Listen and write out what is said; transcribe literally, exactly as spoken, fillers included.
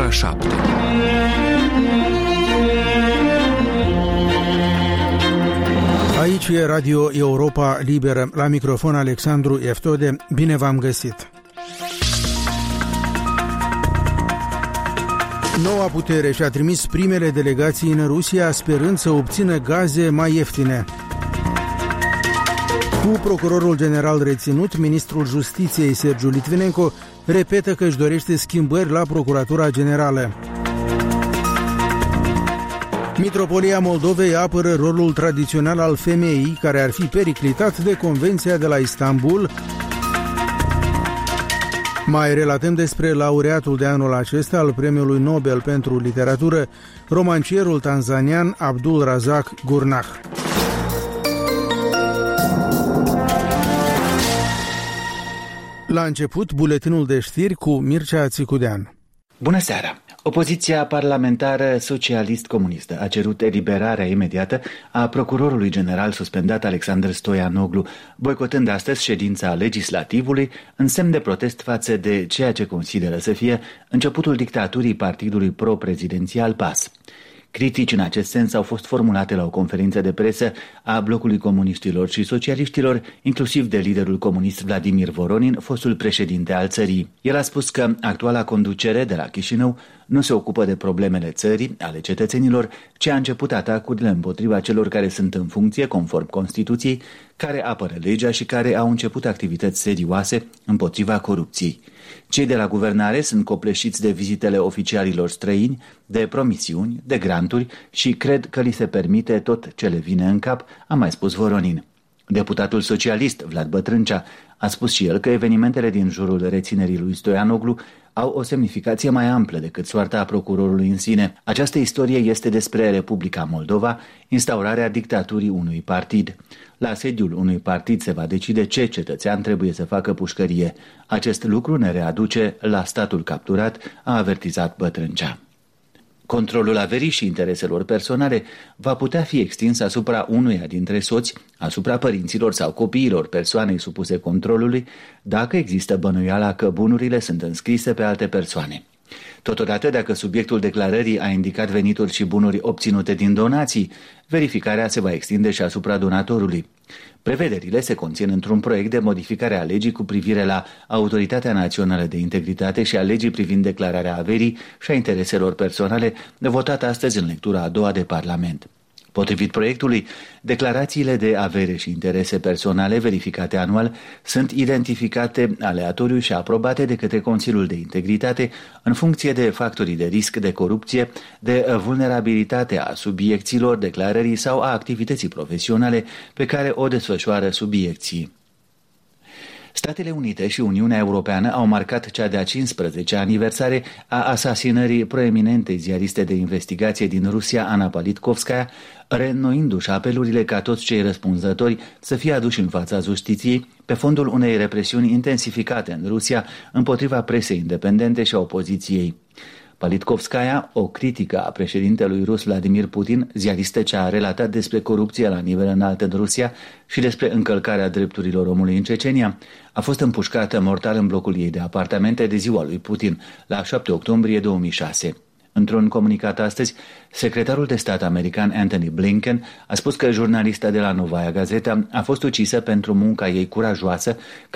ora șapte. Aici e Radio Europa Liberă. La microfon Alexandru Eftode. Bine v-am găsit! Noua putere și-a trimis primele delegații în Rusia sperând să obțină gaze mai ieftine. Cu procurorul general reținut, ministrul Justiției Sergiu Litvinenko repetă că își dorește schimbări la Procuratura Generală. Mitropolia Moldovei apără rolul tradițional al femeii, care ar fi periclitat de Convenția de la Istanbul. Mai relatăm despre laureatul de anul acesta al Premiului Nobel pentru Literatură, romancierul tanzanian Abdul Razak Gurnah. La început, buletinul de știri cu Mircea Țicudean. Bună seara! Opoziția parlamentară socialist-comunistă a cerut eliberarea imediată a procurorului general suspendat Alexandru Stoianoglu, boicotând astăzi ședința legislativului în semn de protest față de ceea ce consideră să fie începutul dictaturii partidului pro-prezidențial P A S. Critici în acest sens au fost formulate la o conferință de presă a blocului comuniștilor și socialiștilor, inclusiv de liderul comunist Vladimir Voronin, fostul președinte al țării. El a spus că actuala conducere de la Chișinău nu se ocupă de problemele țării, ale cetățenilor, ci a început atacurile împotriva celor care sunt în funcție, conform Constituției, care apără legea și care au început activități serioase împotriva corupției. Cei de la guvernare sunt copleșiți de vizitele oficialilor străini, de promisiuni, de granturi și cred că li se permite tot ce le vine în cap, a mai spus Voronin. Deputatul socialist Vlad Bătrâncea a spus și el că evenimentele din jurul reținerii lui Stoianoglu au o semnificație mai amplă decât soarta procurorului în sine. Această istorie este despre Republica Moldova, instaurarea dictaturii unui partid. La sediul unui partid se va decide ce cetățean trebuie să facă pușcărie. Acest lucru ne readuce la statul capturat, a avertizat Bătrâncea. Controlul averii și intereselor personale va putea fi extins asupra unuia dintre soți, asupra părinților sau copiilor persoanei supuse controlului, dacă există bănuiala că bunurile sunt înscrise pe alte persoane. Totodată, dacă subiectul declarării a indicat venituri și bunuri obținute din donații, verificarea se va extinde și asupra donatorului. Prevederile se conțin într-un proiect de modificare a legii cu privire la Autoritatea Națională de Integritate și a legii privind declararea averii și a intereselor personale, votat astăzi în lectura a doua de Parlament. Potrivit proiectului, declarațiile de avere și interese personale verificate anual sunt identificate aleatoriu și aprobate de către Consiliul de Integritate în funcție de factorii de risc de corupție, de vulnerabilitate a subiecților declarării sau a activității profesionale pe care o desfășoară subiecții. Statele Unite și Uniunea Europeană au marcat cea de-a cincisprezecea aniversare a asasinării proeminentei ziariste de investigație din Rusia, Ana Politkovskaya, reînnoindu-și apelurile ca toți cei răspunzători să fie aduși în fața justiției pe fondul unei represiuni intensificate în Rusia împotriva presei independente și a opoziției. Politkovskaya, o critică a președintelui rus Vladimir Putin, ziaristă ce a relatat despre corupție la nivel înalt în Rusia și despre încălcarea drepturilor omului în Cecenia, a fost împușcată mortal în blocul ei de apartamente de ziua lui Putin, la șapte octombrie două mii șase. Într-un comunicat astăzi, secretarul de stat american Antony Blinken a spus că jurnalista de la Novaya Gazeta a fost ucisă pentru munca ei curajoasă